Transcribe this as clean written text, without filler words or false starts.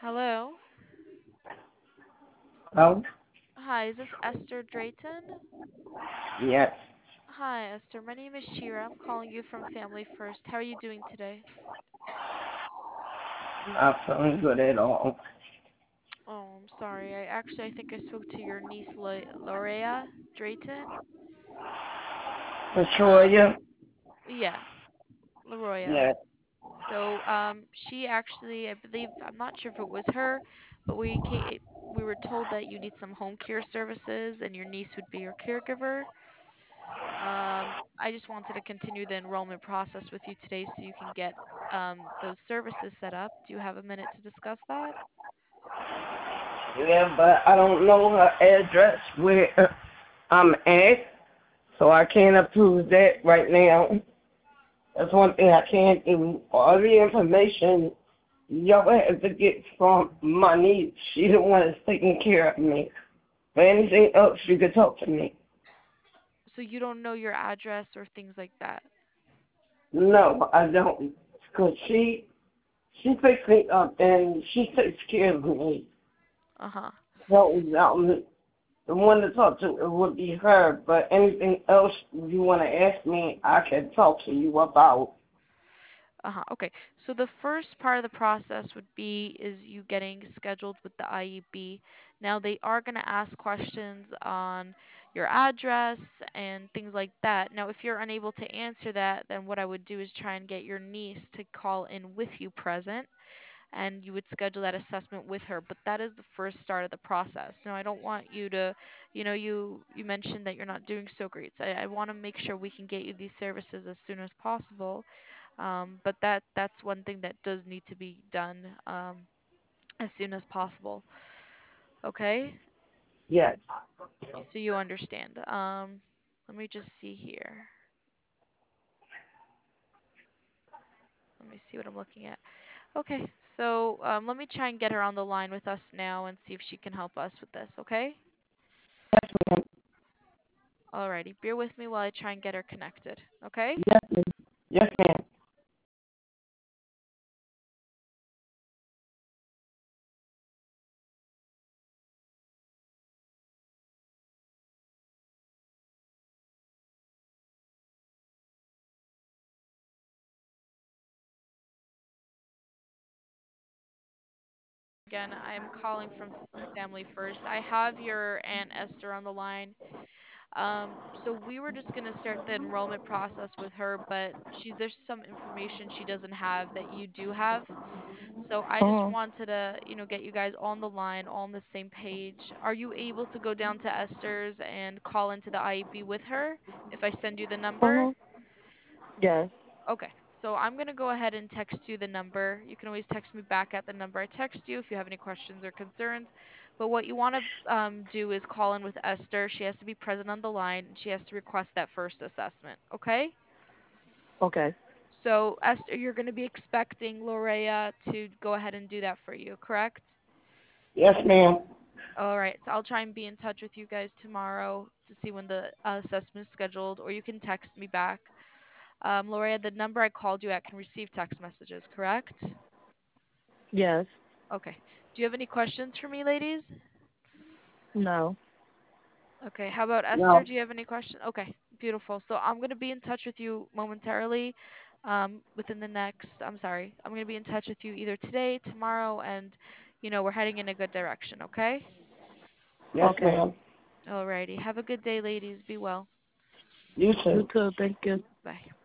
Hello. Oh, Hi, is this Esther Drayton? yes. Hi, Esther. My name is Shira. I'm calling you from Family First. How are you doing today? I'm feeling good at all. Oh, I'm sorry. I think I spoke to your niece, Lorea Drayton. Um, Victoria? yeah, Laroya. Yes. She actually, I believe, I'm not sure if it was her, but we were told that you need some home care services and your niece would be your caregiver. I just wanted to continue the enrollment process with you today so you can get those services set up. Do you have a minute to discuss that? Yeah, but I don't know her address where I'm at, so I can't approve that right now. That's one thing I can't do. All the information y'all have to get from my niece. She the one that's taking care of me. For anything else, you can talk to me. So you don't know your address or things like that. No, I don't. Because she picks me up and she takes care of me. Uh-huh. So, the one to talk to would be her, but anything else you want to ask me, I can talk to you about. Uh-huh. Okay. So the first part of the process would be is you getting scheduled with the IEB. Now they are going to ask questions on your address and things like that. Now if you're unable to answer that, then what I would do is try and get your niece to call in with you present and you would schedule that assessment with her. But that is the first start of the process. Now I don't want you to, you mentioned that you're not doing so great. So I want to make sure we can get you these services as soon as possible. But that's one thing that does need to be done as soon as possible. Okay? Yes. So you understand. Let me just see here. Let me see what I'm looking at. Okay, so let me try and get her on the line with us now and see if she can help us with this, okay? Alrighty, bear with me while I try and get her connected, okay? Yes, ma'am. Yes, ma'am. Again, I'm calling from Family First. I have your Aunt Esther on the line. So we were just gonna start the enrollment process with her, but there's some information she doesn't have that you do have. So I just Mhm. wanted to, get you guys on the line, all on the same page. Are you able to go down to Esther's and call into the IEP with her if I send you the number? Mhm. Yes. Okay, so I'm gonna go ahead and text you the number. You can always text me back at the number I text you if you have any questions or concerns. But what you want to do is call in with Esther. She has to be present on the line and she has to request that first assessment. Okay? Okay. So Esther, you're gonna be expecting Lorea to go ahead and do that for you, correct? Yes, ma'am. All right, so I'll try and be in touch with you guys tomorrow to see when the assessment is scheduled, or you can text me back. Lorea, the number I called you at can receive text messages, correct? Yes. Okay. Do you have any questions for me, ladies? No. Okay. How about Esther? No. Do you have any questions? Okay. Beautiful. So I'm going to be in touch with you momentarily. Within the next, I'm sorry, I'm going to be in touch with you either today, tomorrow, and, we're heading in a good direction. Okay. Yes, Okay. ma'am. Alrighty. Have a good day, ladies. Be well. You You too. too. Thank you. Bye.